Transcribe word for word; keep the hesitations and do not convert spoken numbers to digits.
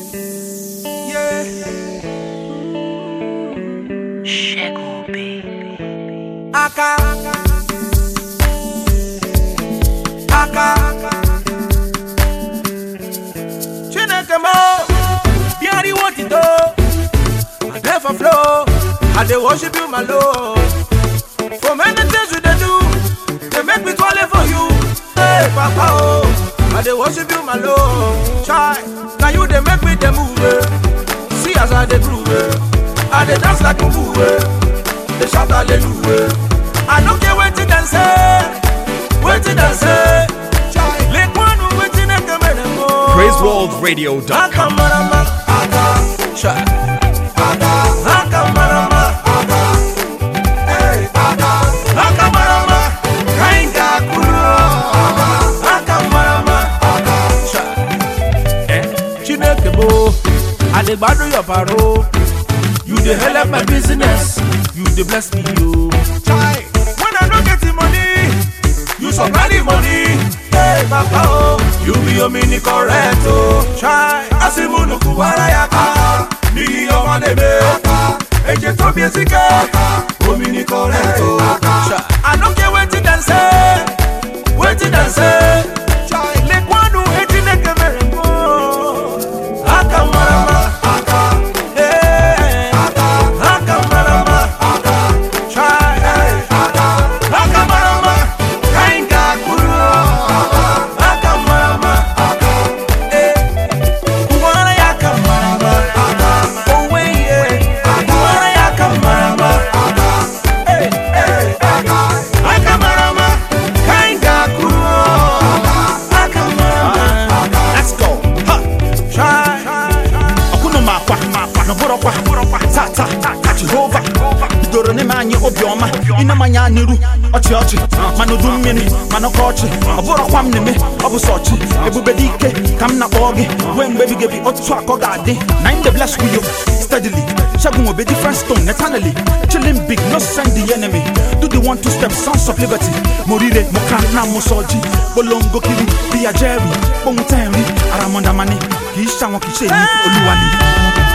Yeah. Shego, baby. Aka. Aka. Chineke mo. Biari what it do. I never flow. I dey worship you, my Lord. For many things you dey do, they make me call it for you. Hey, Papa, oh, I dey worship you, my Lord. Try, now you dey make me dey move. Eh. See as I dey groove, eh. I dey dance like a fool. Eh. They shout hallelujah. I don't care what you done say, what you done say. Like one who waiting at the minimum. praise world radio dot com. I dey bado your paro. You dey help my business. You dey bless me, yo. Chai. When I don't get the money, you supply the money. Hey, Papa, oh, you be your mini correct, oh. Chai. Asimu nuku warayaka. Ni yo manebe. Eje to biesike. Oh, mini correct, oh. Chai. I don't care what you done say. What you done say. Chai. Like one who hate you like a merengo. Akamarama. Ina manya niru ochi ochi manu dumini manu kochi oburo kwam nime obu sochi ebube dike kam na bogi when baby give you otu akoga ade na in the bless with you steadily shagun obe different stone eternally chilling big no send the enemy do the one two step sons of liberty morire mokana musoji bolongo kiri biya jerry bomutenri aramonda mani ki sha won ki se ni oluwa ni